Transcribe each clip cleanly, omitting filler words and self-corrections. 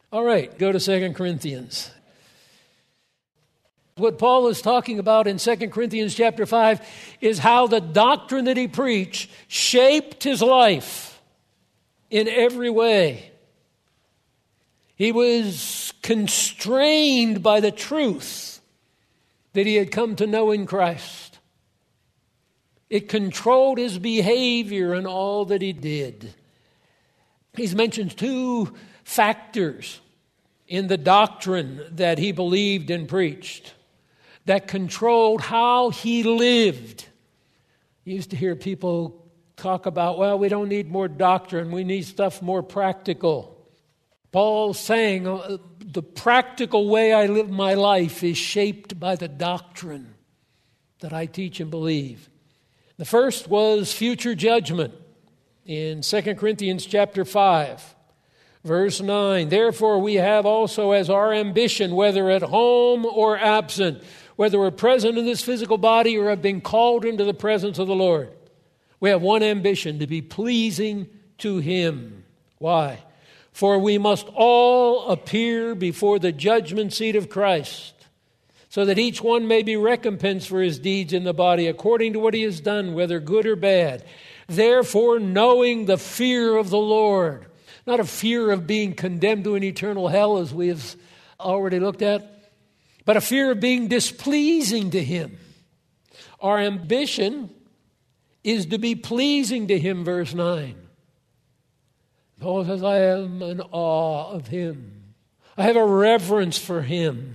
All right, go to 2 Corinthians. What Paul is talking about in 2 Corinthians chapter 5 is how the doctrine that he preached shaped his life in every way. He was constrained by the truth that he had come to know in Christ. It controlled his behavior and all that he did. He's mentioned two factors in the doctrine that he believed and preached that controlled how he lived. You used to hear people talk about, well, we don't need more doctrine, we need stuff more practical. Paul's saying the practical way I live my life is shaped by the doctrine that I teach and believe. The first was future judgment in 2 Corinthians chapter 5, verse 9. Therefore we have also as our ambition, whether at home or absent, whether we're present in this physical body or have been called into the presence of the Lord, we have one ambition, to be pleasing to Him. Why? For we must all appear before the judgment seat of Christ, so that each one may be recompensed for his deeds in the body, according to what he has done, whether good or bad. Therefore, knowing the fear of the Lord, not a fear of being condemned to an eternal hell, as we have already looked at, but a fear of being displeasing to Him. Our ambition is to be pleasing to Him, verse 9. Paul says, I am in awe of Him. I have a reverence for Him.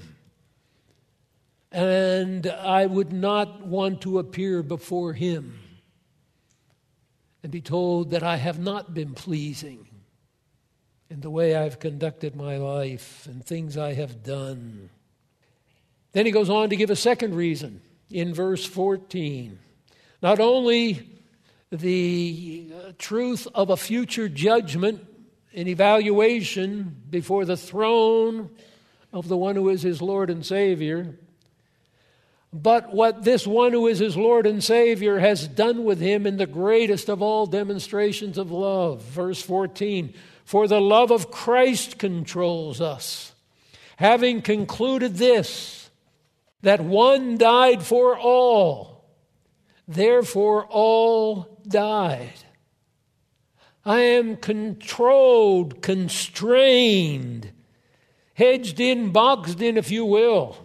And I would not want to appear before Him and be told that I have not been pleasing in the way I've conducted my life and things I have done. Then he goes on to give a second reason in verse 14. Not only the truth of a future judgment and evaluation before the throne of the one who is his Lord and Savior, but what this one who is his Lord and Savior has done with him in the greatest of all demonstrations of love. Verse 14, for the love of Christ controls us, having concluded this, that one died for all, therefore all died. I am controlled, constrained, hedged in, boxed in, if you will,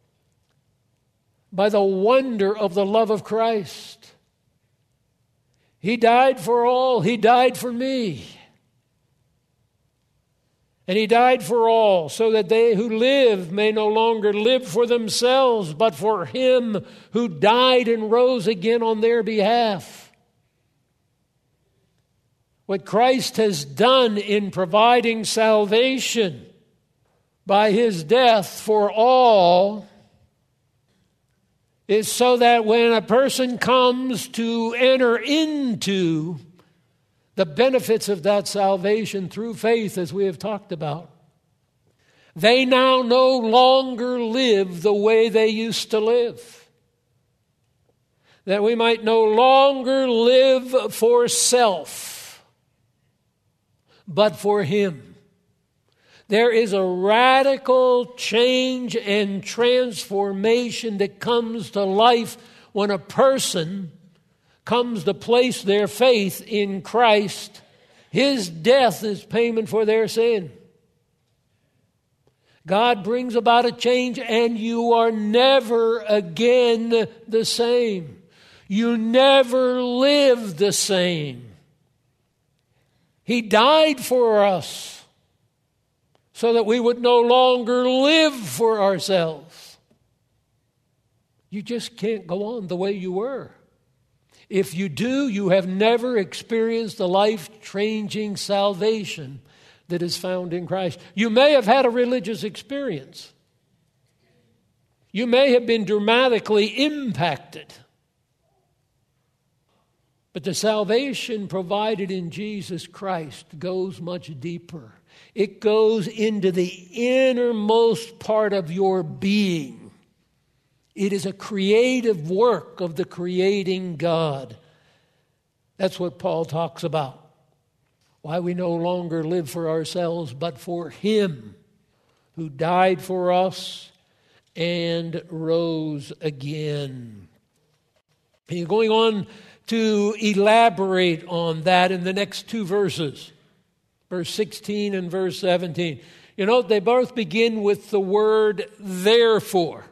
by the wonder of the love of Christ. He died for all. He died for me. And He died for all, so that they who live may no longer live for themselves, but for Him who died and rose again on their behalf. What Christ has done in providing salvation by His death for all is so that when a person comes to enter into the benefits of that salvation through faith, as we have talked about, they now no longer live the way they used to live. That we might no longer live for self, but for Him. There is a radical change and transformation that comes to life when a person comes to place their faith in Christ. His death is payment for their sin. God brings about a change, and you are never again the same. You never live the same. He died for us so that we would no longer live for ourselves. You just can't go on the way you were. If you do, you have never experienced the life-changing salvation that is found in Christ. You may have had a religious experience. You may have been dramatically impacted. But the salvation provided in Jesus Christ goes much deeper. It goes into the innermost part of your being. It is a creative work of the creating God. That's what Paul talks about. Why we no longer live for ourselves, but for Him who died for us and rose again. He's going on to elaborate on that in the next two verses, verse 16 and verse 17. You know, they both begin with the word therefore.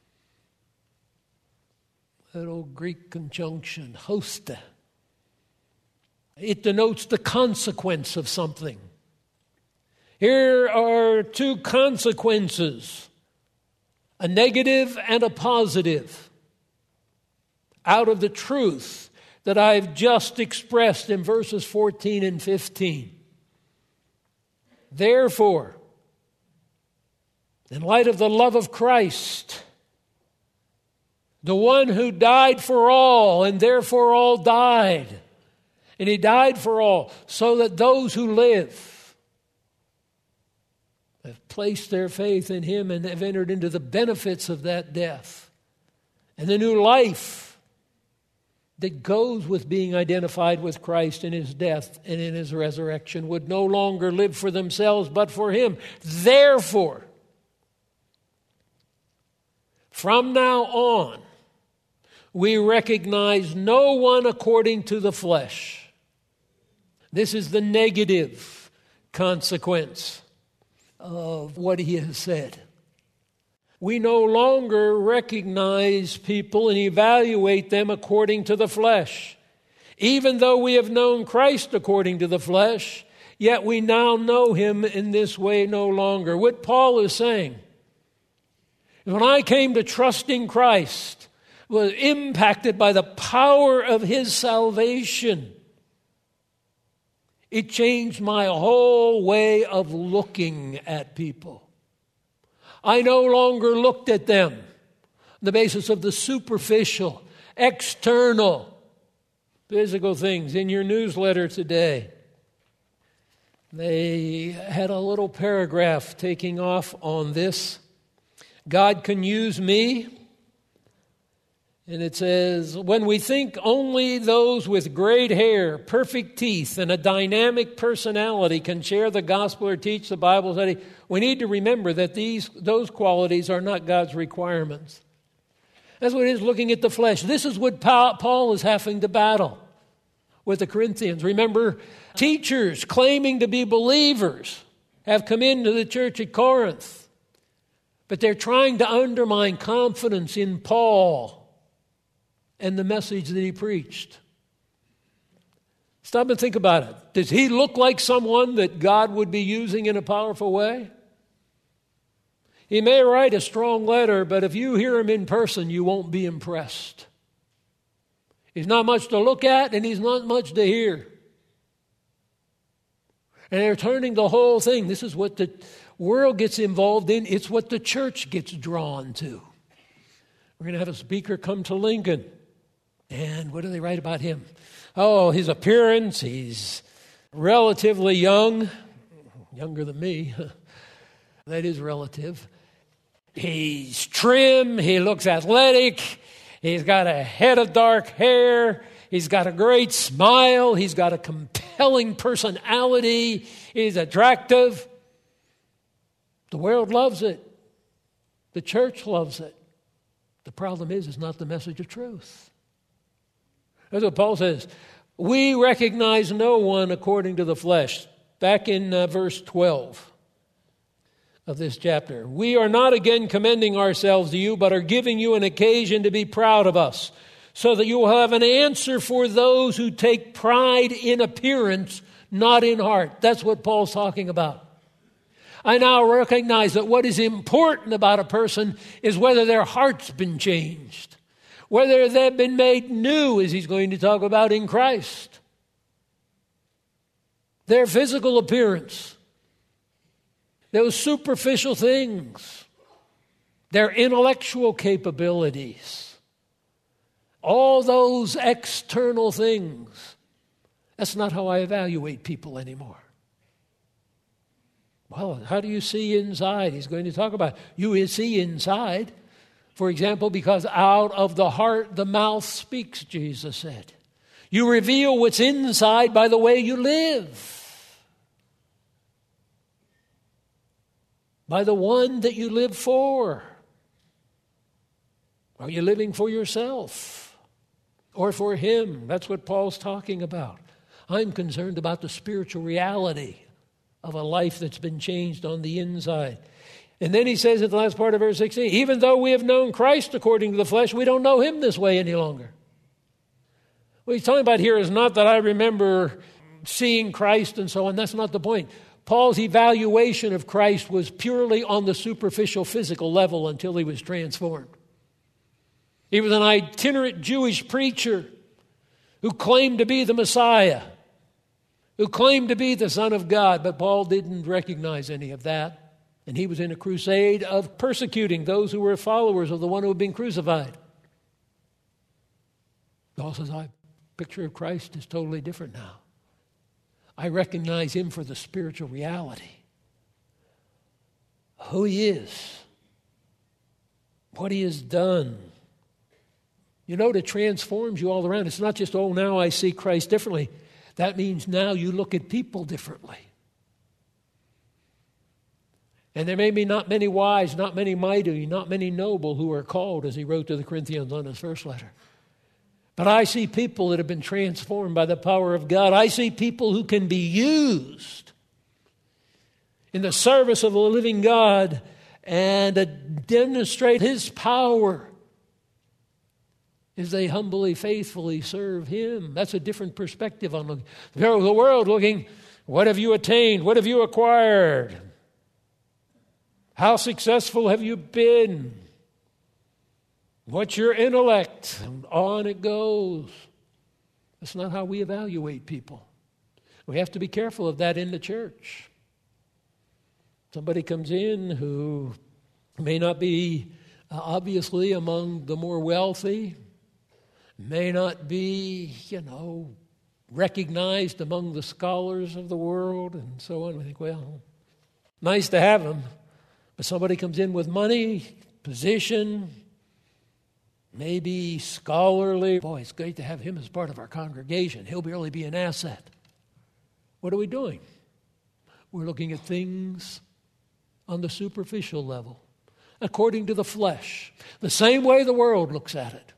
That old Greek conjunction, hosta. It denotes the consequence of something. Here are two consequences, a negative and a positive, out of the truth that I've just expressed in verses 14 and 15. Therefore, in light of the love of Christ, the one who died for all, and therefore all died, and he died for all, so that those who live have placed their faith in him and have entered into the benefits of that death and the new life that goes with being identified with Christ in his death and in his resurrection, would no longer live for themselves but for him. Therefore, from now on, we recognize no one according to the flesh. This is the negative consequence of what he has said. We no longer recognize people and evaluate them according to the flesh. Even though we have known Christ according to the flesh, yet we now know him in this way no longer. What Paul is saying, when I came to trusting Christ, was impacted by the power of his salvation. It changed my whole way of looking at people. I no longer looked at them on the basis of the superficial, external, physical things. In your newsletter today, they had a little paragraph taking off on this. God can use me. And it says, when we think only those with great hair, perfect teeth, and a dynamic personality can share the gospel or teach the Bible study, we need to remember that those qualities are not God's requirements. That's what it is looking at the flesh. This is what Paul is having to battle with the Corinthians. Remember, teachers claiming to be believers have come into the church at Corinth, but they're trying to undermine confidence in Paul and the message that he preached. Stop and think about it. Does he look like someone that God would be using in a powerful way? He may write a strong letter, but if you hear him in person, you won't be impressed. He's not much to look at, and he's not much to hear. And they're turning the whole thing. This is what the world gets involved in. It's what the church gets drawn to. We're going to have a speaker come to Lincoln. And what do they write about him? Oh, his appearance, he's relatively young, younger than me. That is relative. He's trim, he looks athletic, he's got a head of dark hair, he's got a great smile, he's got a compelling personality, he's attractive. The world loves it. The church loves it. The problem is, it's not the message of truth. That's what Paul says. We recognize no one according to the flesh. Back in verse 12 of this chapter. We are not again commending ourselves to you, but are giving you an occasion to be proud of us, so that you will have an answer for those who take pride in appearance, not in heart. That's what Paul's talking about. I now recognize that what is important about a person is whether their heart's been changed, whether they've been made new, as he's going to talk about in Christ. Their physical appearance, those superficial things, their intellectual capabilities, all those external things. That's not how I evaluate people anymore. Well, how do you see inside? He's going to talk about you see inside. For example, because out of the heart the mouth speaks, Jesus said. You reveal what's inside by the way you live. by the one that you live for? Are you living for yourself or for Him? That's what Paul's talking about. I'm concerned about the spiritual reality of a life that's been changed on the inside. And then he says at the last part of verse 16, even though we have known Christ according to the flesh, we don't know Him this way any longer. What he's talking about here is not that I remember seeing Christ and so on. That's not the point. Paul's evaluation of Christ was purely on the superficial physical level until he was transformed. He was an itinerant Jewish preacher who claimed to be the Messiah, who claimed to be the Son of God, but Paul didn't recognize any of that. And he was in a crusade of persecuting those who were followers of the one who had been crucified. Paul says, my picture of Christ is totally different now. I recognize Him for the spiritual reality. Who He is. What He has done. You know, it transforms you all around. It's not just, oh, now I see Christ differently. That means now you look at people differently. And there may be not many wise, not many mighty, not many noble who are called, as he wrote to the Corinthians on his first letter. But I see people that have been transformed by the power of God. I see people who can be used in the service of the living God and demonstrate His power as they humbly, faithfully serve Him. That's a different perspective on the world looking, what have you attained? What have you acquired? How successful have you been? What's your intellect? And on it goes. That's not how we evaluate people. We have to be careful of that in the church. Somebody comes in who may not be obviously among the more wealthy, may not be, recognized among the scholars of the world and so on. We think, well, nice to have them. But somebody comes in with money, position, maybe scholarly. Boy, it's great to have him as part of our congregation. He'll really be an asset. What are we doing? We're looking at things on the superficial level, according to the flesh, the same way the world looks at it.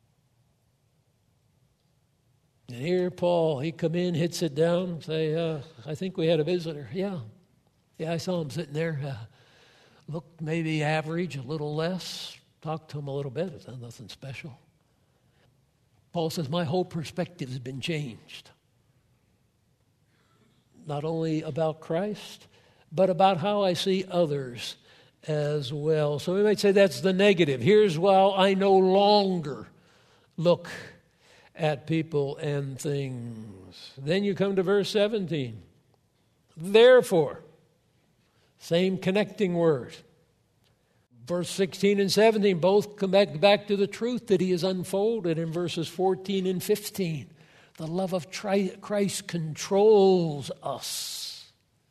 And here Paul, he come in, hits it down, say, I think we had a visitor. Yeah, I saw him sitting there. Looked maybe average, a little less. Talked to him a little bit. It's nothing special. Paul says, my whole perspective has been changed. Not only about Christ, but about how I see others as well. So we might say that's the negative. Here's why I no longer look at people and things. Then you come to verse 17. Therefore, same connecting word. Verse 16 and 17 both come back to the truth that he has unfolded in verses 14 and 15. The love of Christ controls us.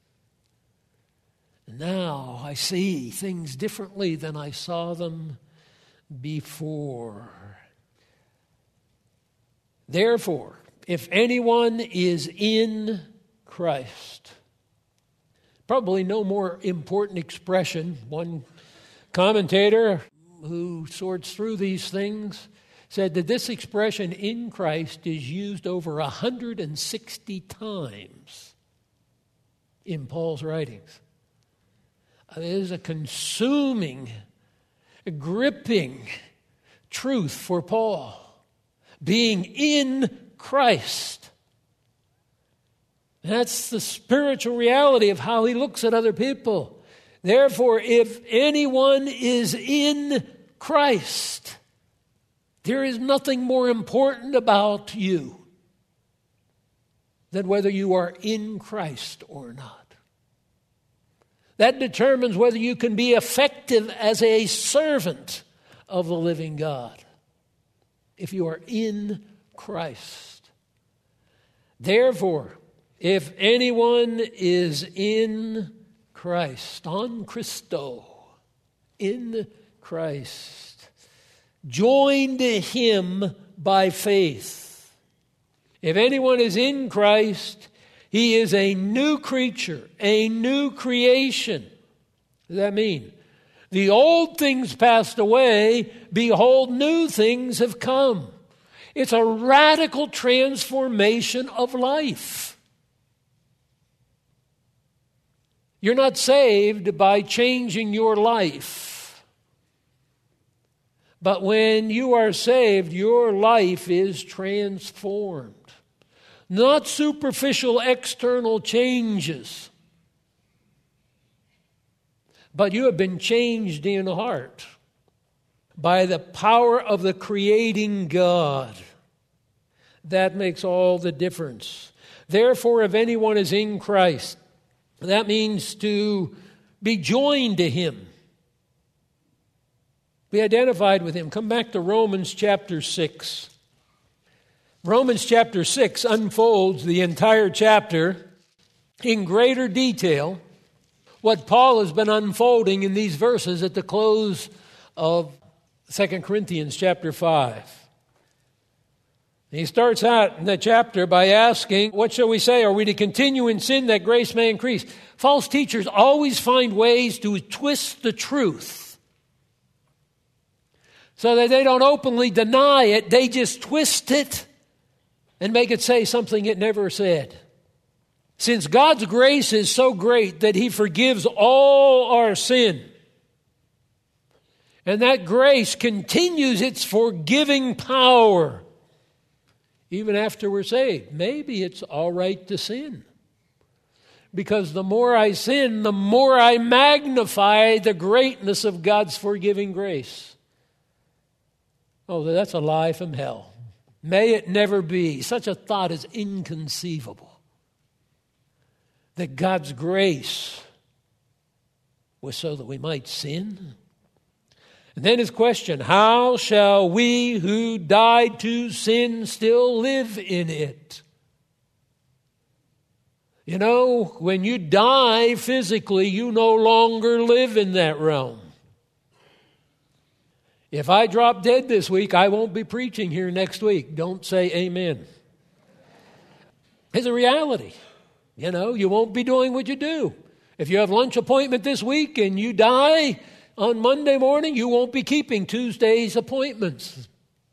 Now I see things differently than I saw them before. Therefore, if anyone is in Christ, probably no more important expression. One commentator who sorts through these things said that this expression in Christ is used over 160 times in Paul's writings. It is a consuming, gripping truth for Paul. Being in Christ. That's the spiritual reality of how he looks at other people. Therefore, if anyone is in Christ, there is nothing more important about you than whether you are in Christ or not. That determines whether you can be effective as a servant of the living God. If you are in Christ. Therefore, if anyone is in Christ, on Christo, in Christ, joined to Him by faith. If anyone is in Christ, he is a new creature, a new creation. What does that mean? The old things passed away, behold, new things have come. It's a radical transformation of life. You're not saved by changing your life. But when you are saved, your life is transformed. Not superficial external changes, but you have been changed in heart by the power of the creating God. That makes all the difference. Therefore, if anyone is in Christ, that means to be joined to Him. Be identified with Him. Come back to Romans chapter 6. Romans chapter 6 unfolds the entire chapter in greater detail. What Paul has been unfolding in these verses at the close of 2 Corinthians chapter 5. He starts out in the chapter by asking, what shall we say? Are we to continue in sin that grace may increase? False teachers always find ways to twist the truth so that they don't openly deny it. They just twist it and make it say something it never said. Since God's grace is so great that He forgives all our sin, and that grace continues its forgiving power even after we're saved, maybe it's all right to sin. Because the more I sin, the more I magnify the greatness of God's forgiving grace. Oh, that's a lie from hell. May it never be. Such a thought is inconceivable. That God's grace was so that we might sin. And then his question, how shall we who died to sin still live in it? You know, when you die physically, you no longer live in that realm. If I drop dead this week, I won't be preaching here next week. Don't say amen. It's a reality. You know, you won't be doing what you do. If you have lunch appointment this week and you die on Monday morning, you won't be keeping Tuesday's appointments.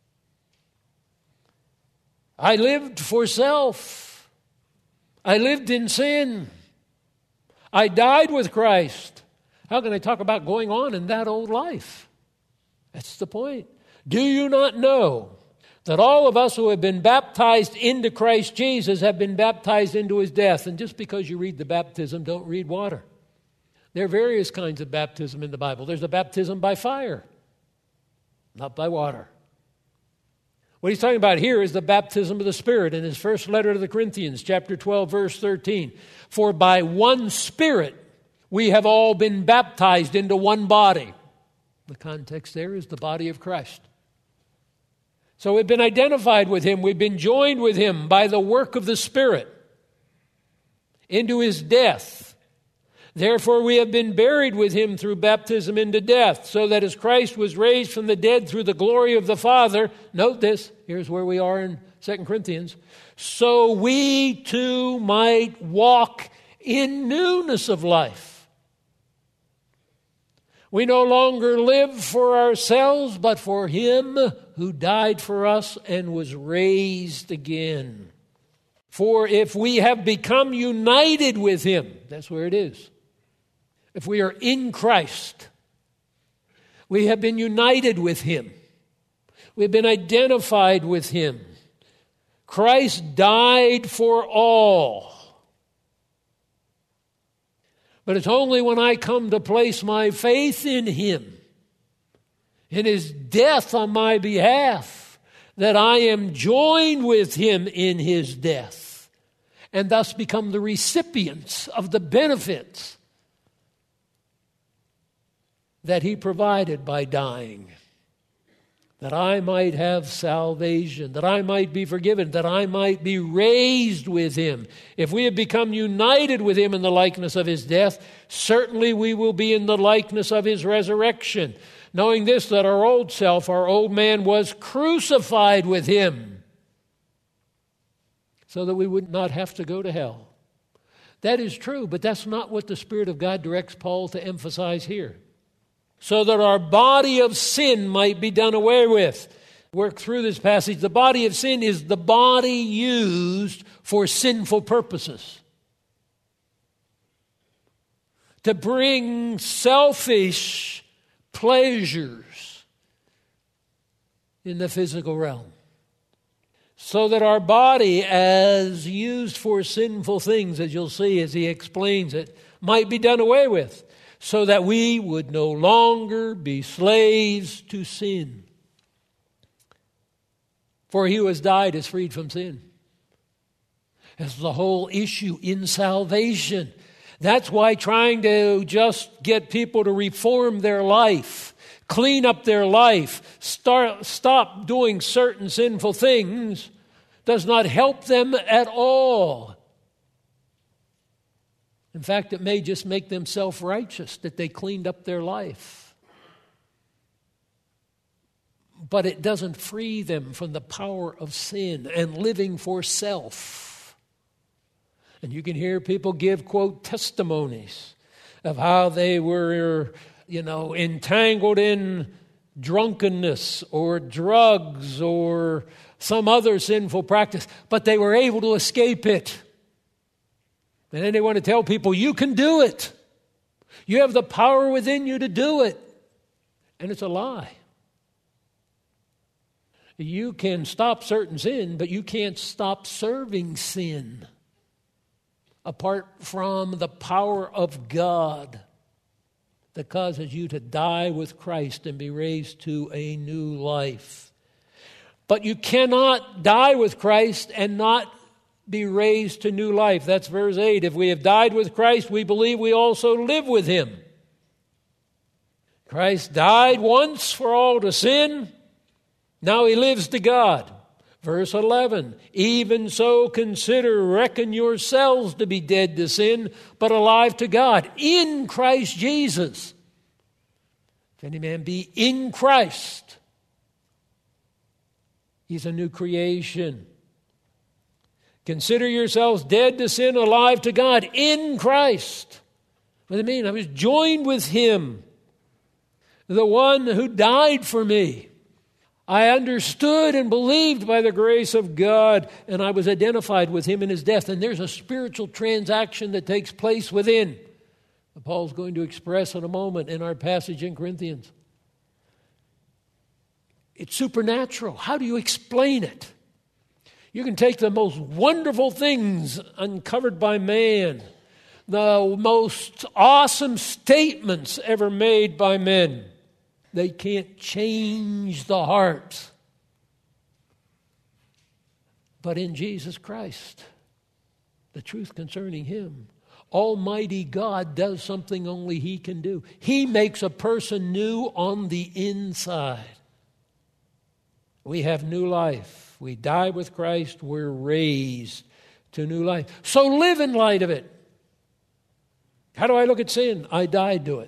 I lived for self. I lived in sin. I died with Christ. How can I talk about going on in that old life? That's the point. Do you not know that all of us who have been baptized into Christ Jesus have been baptized into His death? And just because you read the baptism, don't read water. There are various kinds of baptism in the Bible. There's a baptism by fire, not by water. What he's talking about here is the baptism of the Spirit in his first letter to the Corinthians, chapter 12, verse 13. For by one Spirit we have all been baptized into one body. The context there is the body of Christ. So we've been identified with Him. We've been joined with Him by the work of the Spirit into His death. Therefore, we have been buried with Him through baptism into death, so that as Christ was raised from the dead through the glory of the Father, note this, here's where we are in 2 Corinthians, so we too might walk in newness of life. We no longer live for ourselves, but for Him who died for us and was raised again. For if we have become united with Him, that's where it is. If we are in Christ, we have been united with Him. We've been identified with Him. Christ died for all. But it's only when I come to place my faith in Him, in His death on my behalf, that I am joined with Him in His death, and thus become the recipients of the benefits that He provided by dying, that I might have salvation, that I might be forgiven, that I might be raised with Him. If we have become united with Him in the likeness of His death, certainly we will be in the likeness of His resurrection, knowing this, that our old self, our old man, was crucified with Him, so that we would not have to go to hell, That is true, but that's not what the Spirit of God directs Paul to emphasize here. So that our body of sin might be done away with. Work through this passage. The body of sin is the body used for sinful purposes. To bring selfish pleasures in the physical realm. So that our body, as used for sinful things, as you'll see as he explains it, might be done away with. So that we would no longer be slaves to sin. For he who has died is freed from sin. That's the whole issue in salvation. That's why trying to just get people to reform their life, clean up their life, stop doing certain sinful things does not help them at all. In fact, it may just make them self-righteous that they cleaned up their life. But it doesn't free them from the power of sin and living for self. And you can hear people give, quote, testimonies of how they were, entangled in drunkenness or drugs or some other sinful practice, but they were able to escape it. And then they want to tell people, you can do it. You have the power within you to do it. And it's a lie. You can stop certain sin, but you can't stop serving sin apart from the power of God that causes you to die with Christ and be raised to a new life. But you cannot die with Christ and not be raised to new life. That's verse 8. If we have died with Christ, we believe we also live with him. Christ died once for all to sin. Now he lives to God. Verse 11, even so reckon yourselves to be dead to sin, but alive to God in Christ Jesus. If any man be in Christ, he's a new creation. Consider yourselves dead to sin, alive to God in Christ. What does it mean? I was joined with him, the one who died for me. I understood and believed by the grace of God, and I was identified with him in his death. And there's a spiritual transaction that takes place within, that Paul's going to express in a moment in our passage in Corinthians. It's supernatural. How do you explain it? You can take the most wonderful things uncovered by man, the most awesome statements ever made by men. They can't change the heart. But in Jesus Christ, the truth concerning him, Almighty God does something only he can do. He makes a person new on the inside. We have new life. We die with Christ. We're raised to new life. So live in light of it. How do I look at sin? I died to it.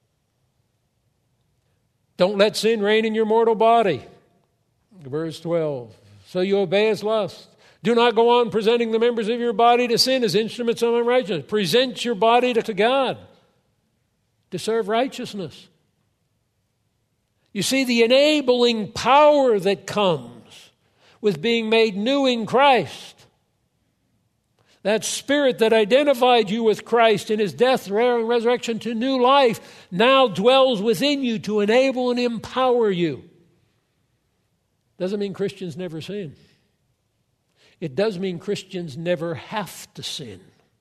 Don't let sin reign in your mortal body. Verse 12. So you obey its lust. Do not go on presenting the members of your body to sin as instruments of unrighteousness. Present your body to God to serve righteousness. You see the enabling power that comes with being made new in Christ. That spirit that identified you with Christ in his death, burial, and resurrection to new life now dwells within you to enable and empower you. Doesn't mean Christians never sin. It does mean Christians never have to sin.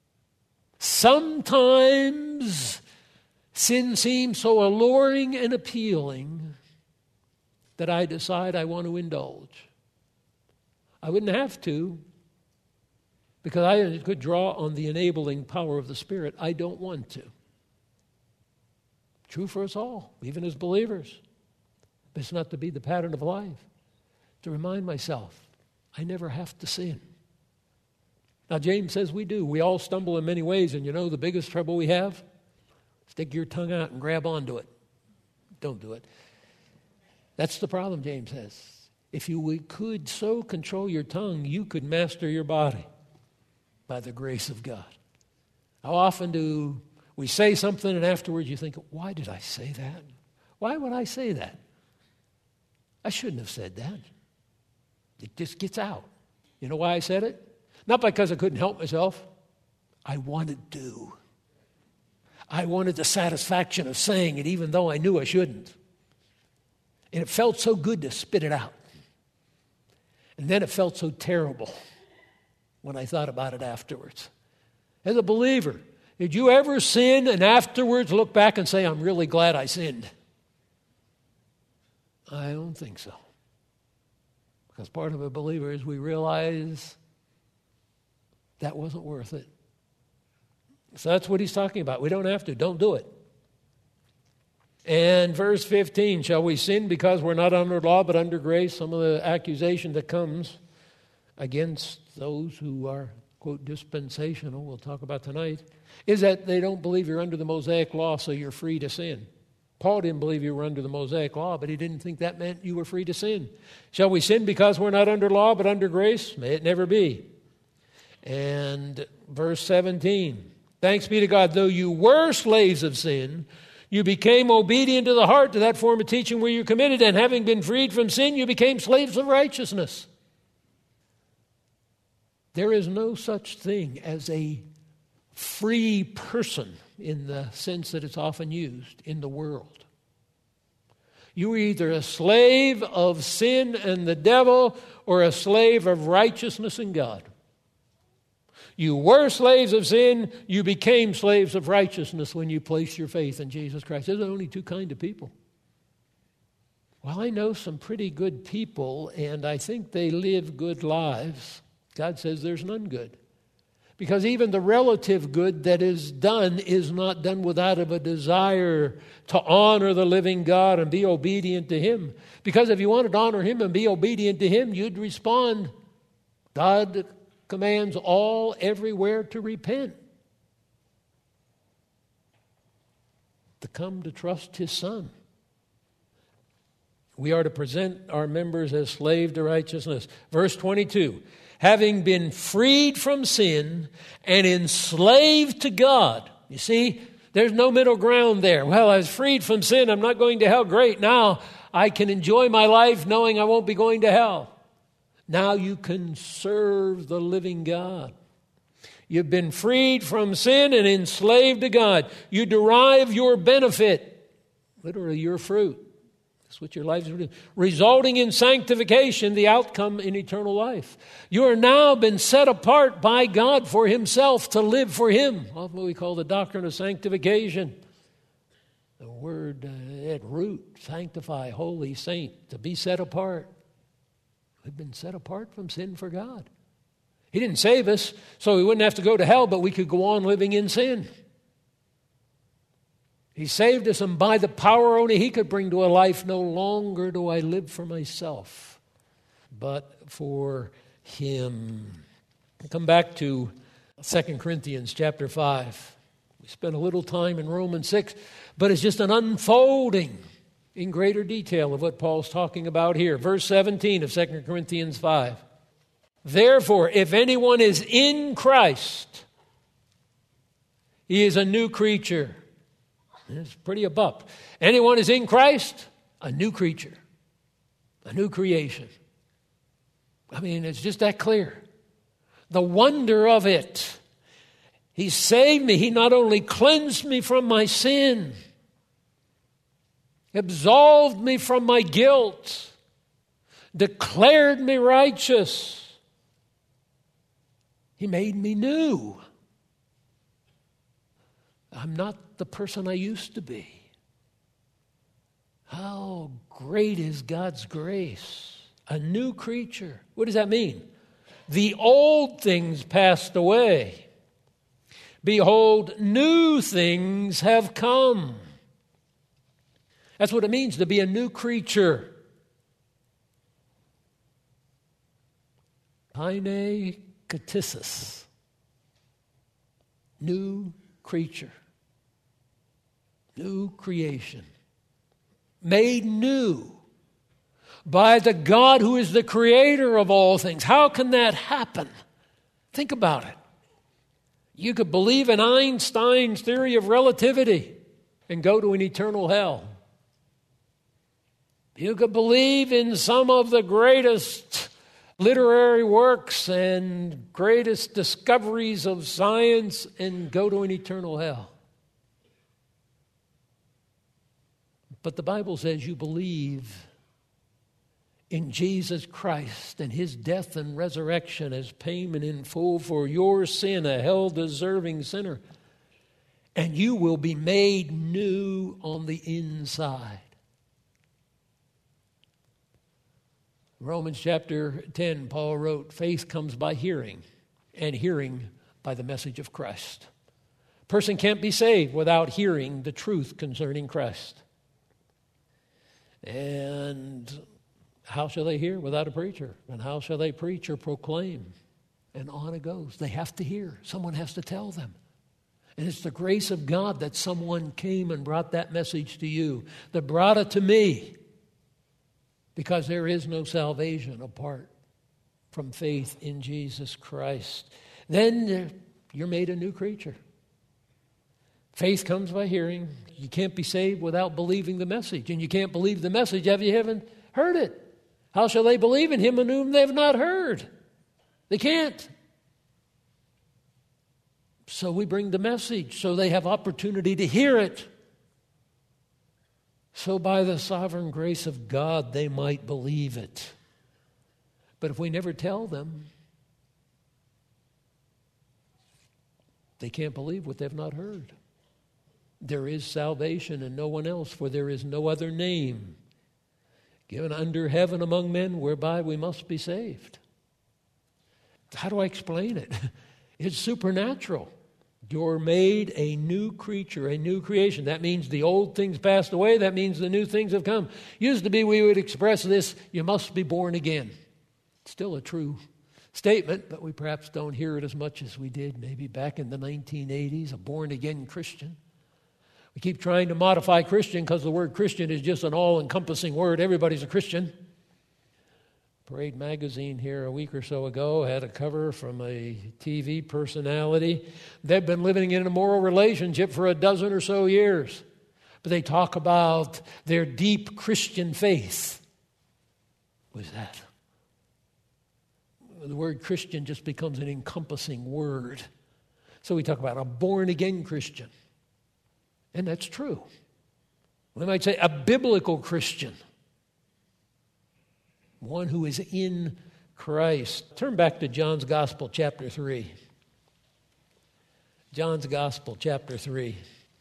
Sometimes sin seems so alluring and appealing that I decide I want to indulge. I wouldn't have to, because I could draw on the enabling power of the Spirit. I don't want to. True for us all, even as believers. But it's not to be the pattern of life. To remind myself, I never have to sin. Now, James says we do. We all stumble in many ways, and you know the biggest trouble we have? Stick your tongue out and grab onto it. Don't do it. That's the problem, James says. If you could so control your tongue, you could master your body by the grace of God. How often do we say something and afterwards you think, why did I say that? Why would I say that? I shouldn't have said that. It just gets out. You know why I said it? Not because I couldn't help myself. I wanted to. I wanted the satisfaction of saying it even though I knew I shouldn't. And it felt so good to spit it out. And then it felt so terrible when I thought about it afterwards. As a believer, did you ever sin and afterwards look back and say, I'm really glad I sinned? I don't think so. Because part of a believer is we realize that wasn't worth it. So that's what he's talking about. We don't have to. Don't do it. And verse 15, shall we sin because we're not under law but under grace? Some of the accusation that comes against those who are, quote, dispensational, we'll talk about tonight, is that they don't believe you're under the Mosaic law, so you're free to sin. Paul didn't believe you were under the Mosaic law, but he didn't think that meant you were free to sin. Shall we sin because we're not under law but under grace? May it never be. And verse 17, thanks be to God, though you were slaves of sin, you became obedient to the heart, to that form of teaching where you committed, and having been freed from sin, you became slaves of righteousness. There is no such thing as a free person in the sense that it's often used in the world. You are either a slave of sin and the devil or a slave of righteousness and God. You were slaves of sin, you became slaves of righteousness when you placed your faith in Jesus Christ. There's only two kinds of people. Well, I know some pretty good people, and I think they live good lives. God says there's none good. Because even the relative good that is done is not done without a desire to honor the living God and be obedient to Him. Because if you wanted to honor Him and be obedient to Him, you'd respond, God commands all everywhere to repent, to come to trust His Son. We are to present our members as slaves to righteousness. Verse 22, having been freed from sin and enslaved to God. You see, there's no middle ground there. Well, I was freed from sin. I'm not going to hell. Great. Now I can enjoy my life knowing I won't be going to hell. Now you can serve the living God. You've been freed from sin and enslaved to God. You derive your benefit, literally your fruit. That's what your life is doing. Resulting in sanctification, the outcome in eternal life. You are now been set apart by God for Himself to live for Him. What we call the doctrine of sanctification. The word at root, sanctify, holy, saint, to be set apart. We've been set apart from sin for God. He didn't save us so we wouldn't have to go to hell, but we could go on living in sin. He saved us, and by the power only He could bring to a life, no longer do I live for myself, but for Him. I'll come back to 2 Corinthians chapter 5. We spent a little time in Romans 6, but it's just an unfolding in greater detail of what Paul's talking about here. Verse 17 of 2 Corinthians 5. Therefore, if anyone is in Christ, he is a new creature. It's pretty abrupt. Anyone is in Christ, a new creature, a new creation. I mean, it's just that clear. The wonder of it. He saved me. He not only cleansed me from my sin, absolved me from my guilt, declared me righteous. He made me new. I'm not the person I used to be. How great is God's grace? A new creature. What does that mean? The old things passed away. Behold, new things have come. That's what it means to be a new creature. Haine katisis. New creature. New creation. Made new by the God who is the creator of all things. How can that happen? Think about it. You could believe in Einstein's theory of relativity and go to an eternal hell. You could believe in some of the greatest literary works and greatest discoveries of science and go to an eternal hell. But the Bible says you believe in Jesus Christ and His death and resurrection as payment in full for your sin, a hell-deserving sinner. And you will be made new on the inside. Romans chapter 10, Paul wrote, faith comes by hearing, and hearing by the message of Christ. A person can't be saved without hearing the truth concerning Christ. And how shall they hear without a preacher? And how shall they preach or proclaim? And on it goes. They have to hear. Someone has to tell them. And it's the grace of God that someone came and brought that message to you, that brought it to me. Because there is no salvation apart from faith in Jesus Christ. Then you're made a new creature. Faith comes by hearing. You can't be saved without believing the message. And you can't believe the message if you haven't heard it. How shall they believe in Him in whom they have not heard? They can't. So we bring the message so they have opportunity to hear it. So by the sovereign grace of God, they might believe it. But if we never tell them, they can't believe what they've not heard. There is salvation in no one else, for there is no other name given under heaven among men whereby we must be saved. How do I explain it? It's supernatural. You're made a new creature, a new creation. That means the old things passed away. That means the new things have come. Used to be we would express this, you must be born again. Still a true statement, but we perhaps don't hear it as much as we did maybe back in the 1980s, a born-again Christian. We keep trying to modify Christian because the word Christian is just an all-encompassing word. Everybody's a Christian. Parade magazine here a week or so ago had a cover from a TV personality. They've been living in a moral relationship for a dozen or so years. But they talk about their deep Christian faith. What is that? The word Christian just becomes an encompassing word. So we talk about a born-again Christian. And that's true. We might say a biblical Christian. One who is in Christ. Turn back to John's Gospel, chapter 3. John's Gospel, chapter 3.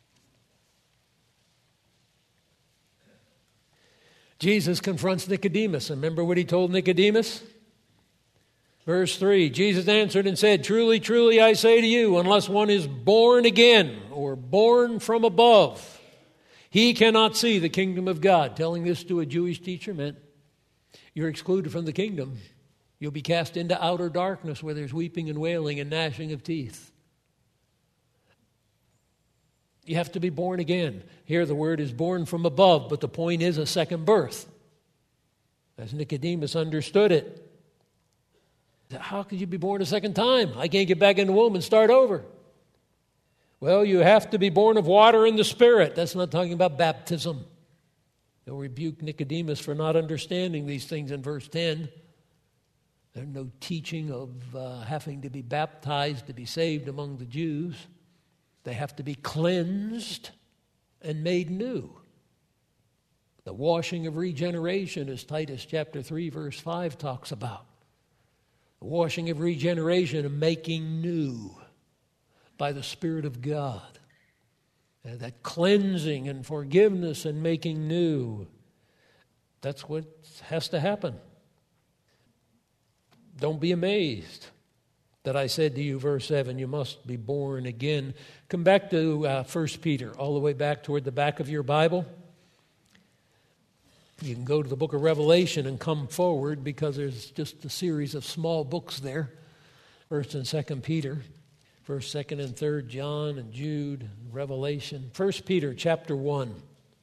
Jesus confronts Nicodemus. Remember what he told Nicodemus? Verse 3, Jesus answered and said, truly, truly, I say to you, unless one is born again or born from above, he cannot see the kingdom of God. Telling this to a Jewish teacher meant you're excluded from the kingdom. You'll be cast into outer darkness where there's weeping and wailing and gnashing of teeth. You have to be born again. Here the word is born from above, but the point is a second birth, as Nicodemus understood it. How could you be born a second time? I can't get back in the womb and start over. Well, you have to be born of water and the Spirit. That's not talking about baptism. He'll rebuke Nicodemus for not understanding these things in verse 10. There's no teaching of having to be baptized to be saved among the Jews. They have to be cleansed and made new. The washing of regeneration, as Titus chapter 3, verse 5 talks about. The washing of regeneration and making new by the Spirit of God. And that cleansing and forgiveness and making new. That's what has to happen. Don't be amazed that I said to you, verse 7, you must be born again. Come back to 1 Peter, all the way back toward the back of your Bible. You can go to the book of Revelation and come forward because there's just a series of small books there. 1st and 2nd Peter, 1st, 2nd, and 3rd John and Jude, Revelation. 1 Peter chapter 1,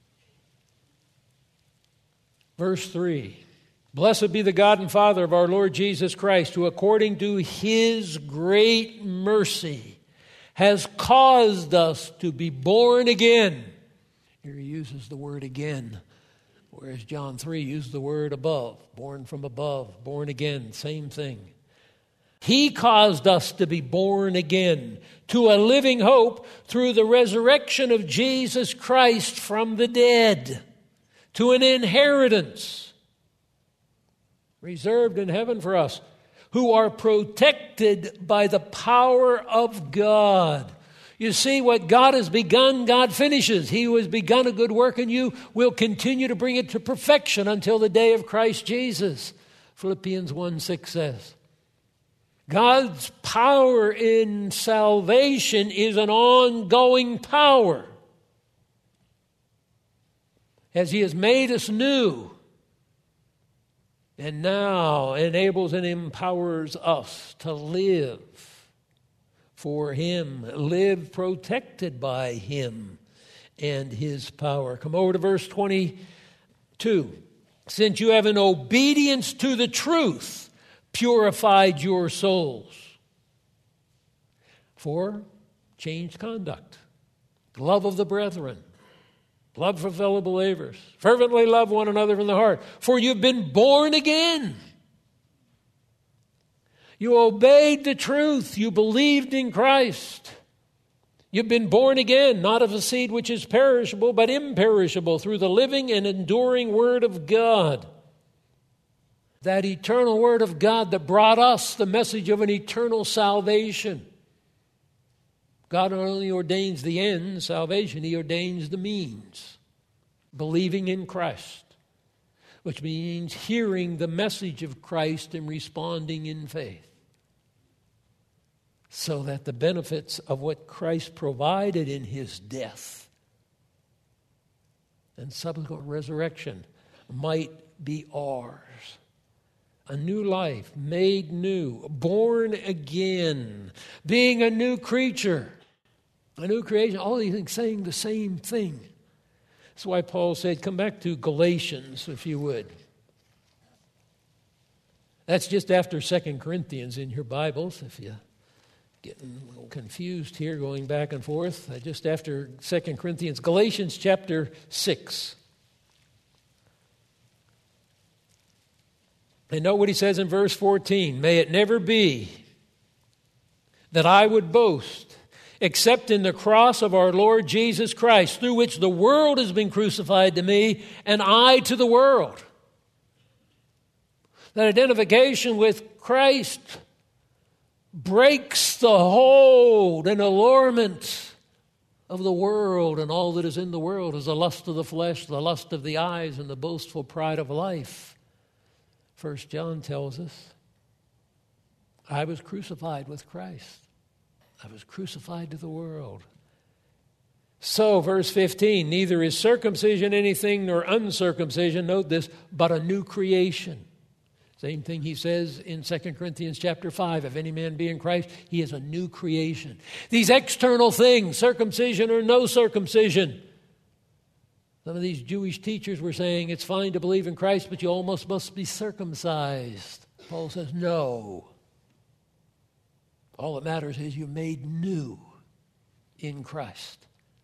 verse 3. Blessed be the God and Father of our Lord Jesus Christ, who according to His great mercy has caused us to be born again. Here he uses the word again, whereas John 3 used the word above, born from above, born again, same thing. He caused us to be born again to a living hope through the resurrection of Jesus Christ from the dead, to an inheritance reserved in heaven for us, who are protected by the power of God. You see, what God has begun, God finishes. He who has begun a good work in you will continue to bring it to perfection until the day of Christ Jesus. Philippians 1:6 says. God's power in salvation is an ongoing power. As He has made us new, and now enables and empowers us to live for Him, live protected by Him and His power. Come over to verse 22. Since you have in obedience to the truth purified your souls for changed conduct, love of the brethren, love for fellow believers, fervently love one another from the heart, for you've been born again. You obeyed the truth. You believed in Christ. You've been born again, not of a seed which is perishable, but imperishable, through the living and enduring Word of God. That eternal Word of God that brought us the message of an eternal salvation. God not only ordains the end, salvation, He ordains the means. Believing in Christ, which means hearing the message of Christ and responding in faith. So that the benefits of what Christ provided in His death and subsequent resurrection might be ours. A new life, made new, born again, being a new creature, a new creation, all these things saying the same thing. That's why Paul said, come back to Galatians, if you would. That's just after 2 Corinthians in your Bibles, if you're getting a little confused here, going back and forth. Just after 2 Corinthians, Galatians chapter 6. And note what he says in verse 14. May it never be that I would boast except in the cross of our Lord Jesus Christ, through which the world has been crucified to me and I to the world. That identification with Christ breaks the hold and allurement of the world, and all that is in the world is the lust of the flesh, the lust of the eyes, and the boastful pride of life. 1 John tells us, I was crucified with Christ. I was crucified to the world. So, verse 15, neither is circumcision anything nor uncircumcision, note this, but a new creation. Same thing he says in 2 Corinthians chapter 5. If any man be in Christ, he is a new creation. These external things, circumcision or no circumcision. Some of these Jewish teachers were saying it's fine to believe in Christ, but you almost must be circumcised. Paul says, no. All that matters is you're made new in Christ.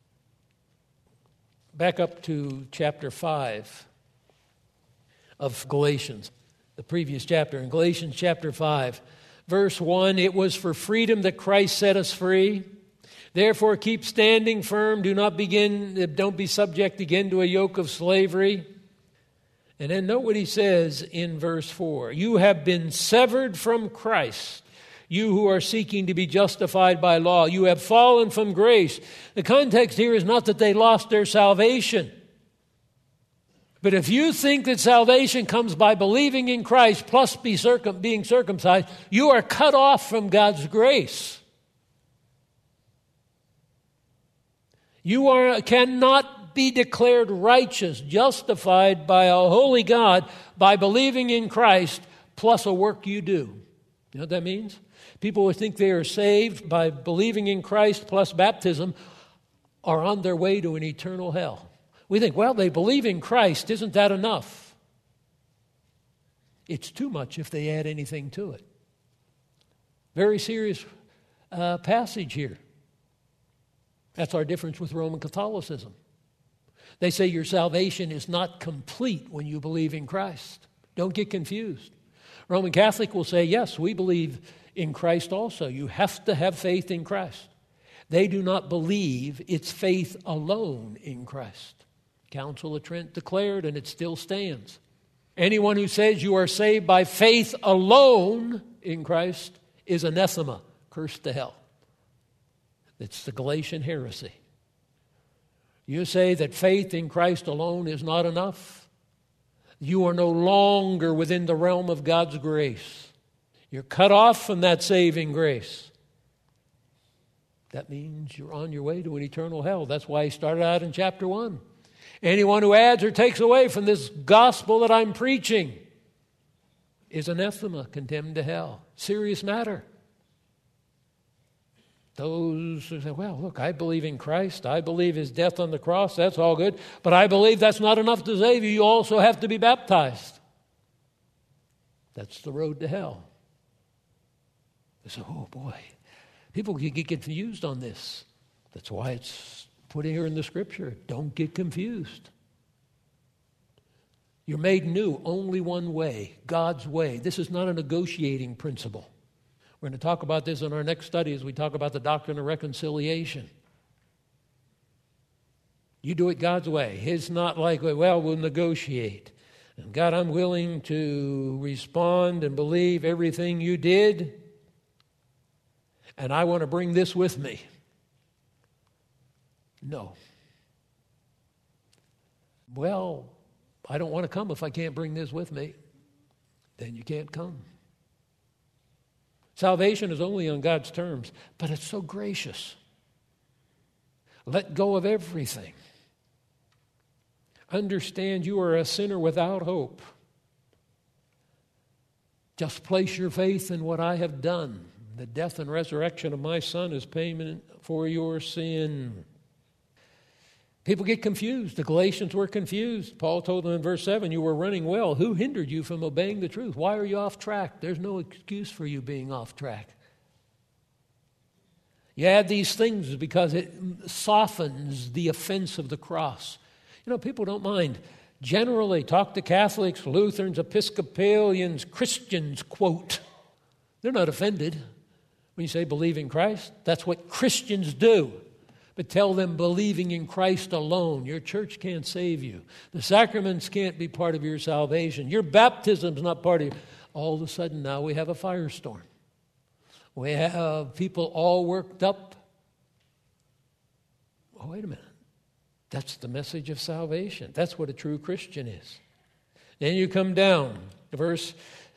Back up to chapter 5 of Galatians, the previous chapter. In Galatians chapter 5, verse 1, it was for freedom that Christ set us free. Therefore keep standing firm. Don't be subject again to a yoke of slavery. And then note what he says in verse 4. You have been severed from Christ, you who are seeking to be justified by law. You have fallen from grace. The context here is not that they lost their salvation. But if you think that salvation comes by believing in Christ plus being circumcised, you are cut off from God's grace. You cannot be declared righteous, justified by a holy God by believing in Christ plus a work you do. You know what that means? People who think they are saved by believing in Christ plus baptism are on their way to an eternal hell. We think, well, they believe in Christ. Isn't that enough? It's too much if they add anything to it. Very serious passage here. That's our difference with Roman Catholicism. They say your salvation is not complete when you believe in Christ. Don't get confused. Roman Catholic will say, yes, we believe in Christ also. You have to have faith in Christ. They do not believe it's faith alone in Christ. Council of Trent declared, and it still stands. Anyone who says you are saved by faith alone in Christ is anathema, cursed to hell. It's the Galatian heresy. You say that faith in Christ alone is not enough, you are no longer within the realm of God's grace. You're cut off from that saving grace. That means you're on your way to an eternal hell. That's why he started out in chapter 1. Anyone who adds or takes away from this gospel that I'm preaching is anathema, condemned to hell. Serious matter. Those who say, well, look, I believe in Christ. I believe his death on the cross. That's all good. But I believe that's not enough to save you. You also have to be baptized. That's the road to hell. They say, oh, boy. People get confused on this. That's why it's put here in the Scripture. Don't get confused. You're made new only one way, God's way. This is not a negotiating principle. We're going to talk about this in our next study as we talk about the doctrine of reconciliation. You do it God's way. It's not like, well, we'll negotiate. And God, I'm willing to respond and believe everything you did, and I want to bring this with me. No. Well, I don't want to come if I can't bring this with me. Then you can't come. Salvation is only on God's terms, but it's so gracious. Let go of everything. Understand you are a sinner without hope. Just place your faith in what I have done. The death and resurrection of my Son is payment for your sin. People get confused. The Galatians were confused. Paul told them in verse 7, you were running well. Who hindered you from obeying the truth? Why are you off track? There's no excuse for you being off track. You add these things because it softens the offense of the cross. You know, people don't mind. Generally, talk to Catholics, Lutherans, Episcopalians, Christians, quote. They're not offended when you say believe in Christ. That's what Christians do. But tell them believing in Christ alone. Your church can't save you. The sacraments can't be part of your salvation. Your baptism's not part of you. All of a sudden now we have a firestorm. We have people all worked up. Oh, wait a minute. That's the message of salvation. That's what a true Christian is. Then you come down to verse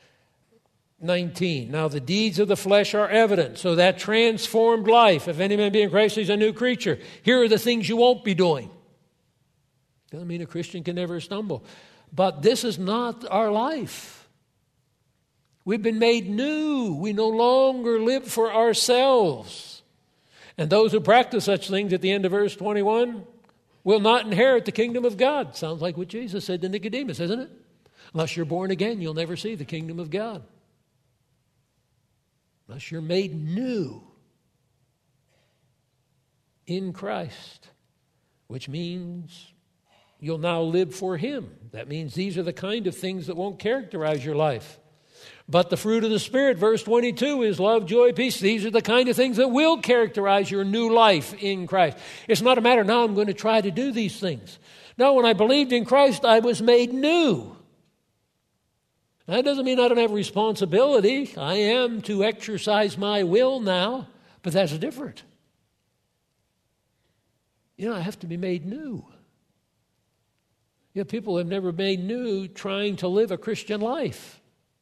19. Now the deeds of the flesh are evident. So that transformed life, if any man be in Christ, he's a new creature. Here are the things you won't be doing. Doesn't mean a Christian can never stumble. But this is not our life. We've been made new. We no longer live for ourselves. And those who practice such things at the end of verse 21 will not inherit the kingdom of God. Sounds like what Jesus said to Nicodemus, isn't it? Unless you're born again, you'll never see the kingdom of God. Unless you're made new in Christ, which means you'll now live for Him. That means these are the kind of things that won't characterize your life. But the fruit of the Spirit, verse 22, is love, joy, peace. These are the kind of things that will characterize your new life in Christ. It's not a matter, now I'm going to try to do these things. No, when I believed in Christ, I was made new. That doesn't mean I don't have responsibility. I am to exercise my will now, but that's different. You know, I have to be made new. You know, people have never made new trying to live a Christian life.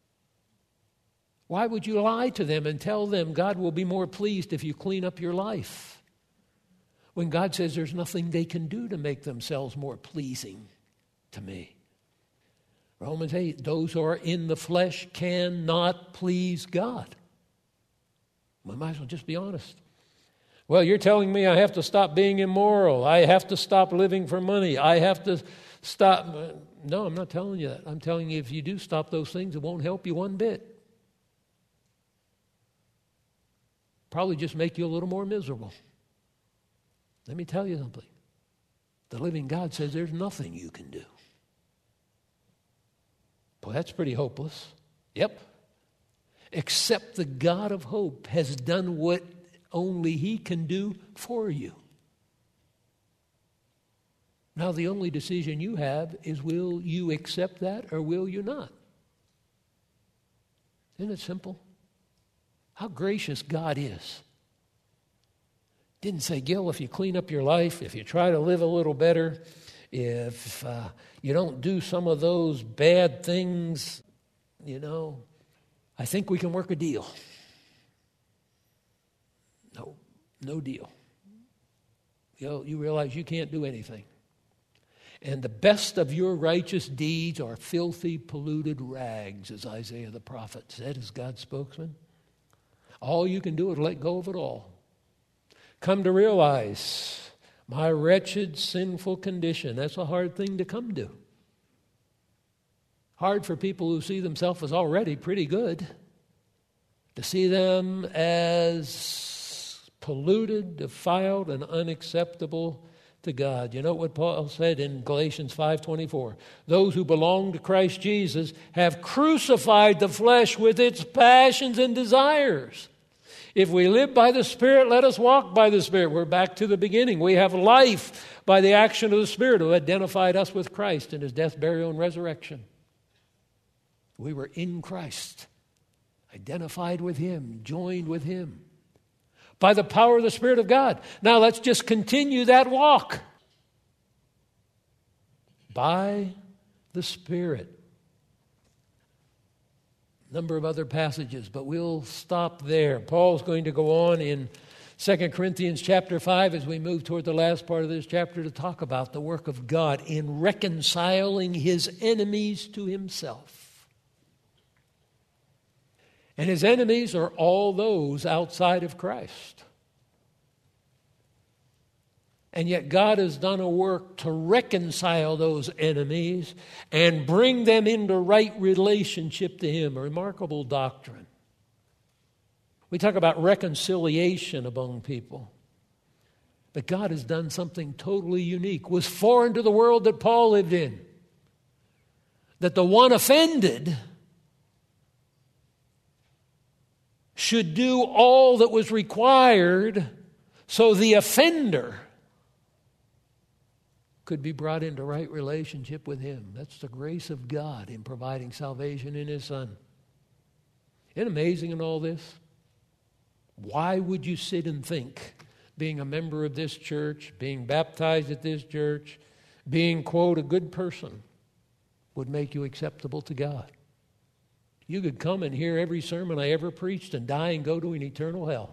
Why would you lie to them and tell them God will be more pleased if you clean up your life? When God says there's nothing they can do to make themselves more pleasing to me. Romans 8, those who are in the flesh cannot please God. I might as well just be honest. Well, you're telling me I have to stop being immoral. I have to stop living for money. I have to stop. No, I'm not telling you that. I'm telling you if you do stop those things, it won't help you one bit. Probably just make you a little more miserable. Let me tell you something. The living God says there's nothing you can do. Well, that's pretty hopeless. Yep. Except the God of hope has done what only He can do for you. Now, the only decision you have is, will you accept that or will you not? Isn't it simple? How gracious God is. Didn't say, Gil, if you clean up your life, if you try to live a little better, if you don't do some of those bad things, I think we can work a deal. No deal. You realize you can't do anything. And the best of your righteous deeds are filthy, polluted rags, as Isaiah the prophet said as God's spokesman. All you can do is let go of it all. Come to realize my wretched, sinful condition. That's a hard thing to come to. Hard for people who see themselves as already pretty good. To see them as polluted, defiled, and unacceptable to God. You know what Paul said in Galatians 5:24? Those who belong to Christ Jesus have crucified the flesh with its passions and desires. If we live by the Spirit, let us walk by the Spirit. We're back to the beginning. We have life by the action of the Spirit who identified us with Christ in His death, burial, and resurrection. We were in Christ, identified with Him, joined with Him, by the power of the Spirit of God. Now let's just continue that walk. By the Spirit. Number of other passages, but we'll stop there. Paul's going to go on in 2 Corinthians chapter 5 as we move toward the last part of this chapter to talk about the work of God in reconciling His enemies to Himself. And His enemies are all those outside of Christ. And yet God has done a work to reconcile those enemies and bring them into right relationship to Him. A remarkable doctrine. We talk about reconciliation among people. But God has done something totally unique. It was foreign to the world that Paul lived in. That the one offended should do all that was required so the offender could be brought into right relationship with Him. That's the grace of God in providing salvation in His Son. Isn't it amazing in all this? Why would you sit and think being a member of this church, being baptized at this church, being, quote, a good person would make you acceptable to God? You could come and hear every sermon I ever preached and die and go to an eternal hell.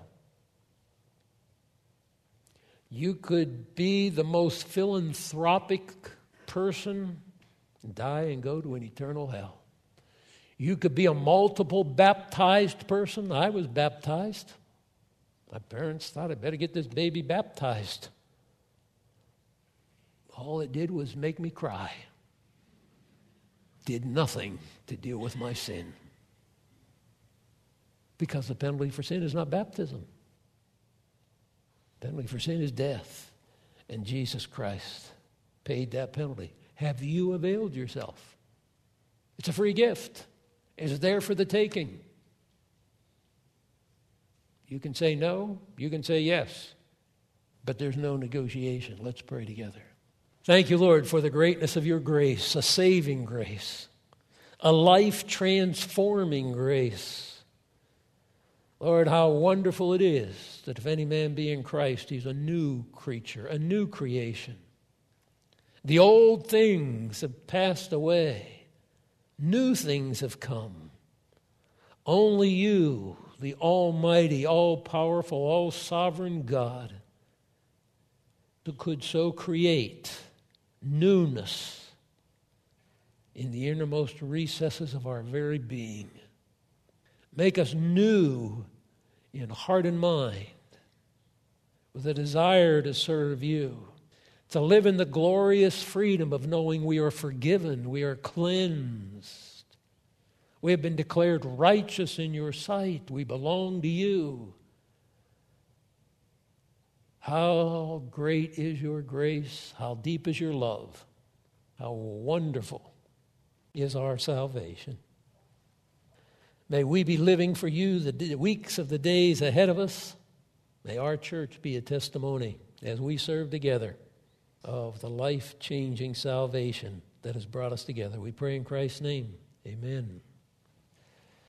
You could be the most philanthropic person and die and go to an eternal hell. You could be a multiple baptized person. I was baptized. My parents thought I'd better get this baby baptized. All it did was make me cry. Did nothing to deal with my sin. Because the penalty for sin is not baptism. Penalty for sin is death, and Jesus Christ paid that penalty. Have you availed yourself? It's a free gift. It's there for the taking. You can say no, you can say yes, but there's no negotiation. Let's pray together. Thank you, Lord, for the greatness of your grace, a saving grace, a life-transforming grace. Lord, how wonderful it is that if any man be in Christ, he's a new creature, a new creation. The old things have passed away. New things have come. Only you, the almighty, all-powerful, all-sovereign God, who could so create newness in the innermost recesses of our very being. Make us new in heart and mind, with a desire to serve you, to live in the glorious freedom of knowing we are forgiven, we are cleansed, we have been declared righteous in your sight, we belong to you. How great is your grace, how deep is your love, how wonderful is our salvation. May we be living for you the weeks of the days ahead of us. May our church be a testimony as we serve together of the life-changing salvation that has brought us together. We pray in Christ's name. Amen.